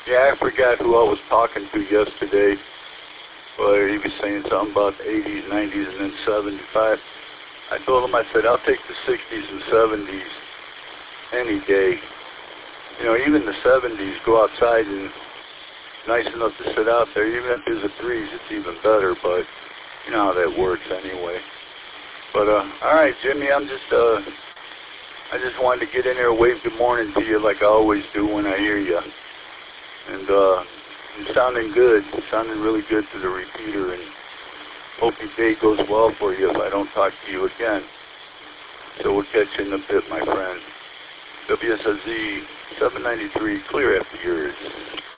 Yeah, I forgot who I was talking to yesterday, but he was saying something about the 80s, 90s, and then 75. I told him, I said, I'll take the 60s and 70s any day. You know, even the 70s, go outside and nice enough to sit out there. Even if there's a breeze, it's even better, but you know how that works anyway. But, all right, Jimmy, I just wanted to get in there and wave good morning to you like I always do when I hear you. And you're sounding good. You're sounding really good to the repeater, and hope your day goes well for you if I don't talk to you again. So we'll catch you in a bit, my friend. WSIZ 793, clear after yours.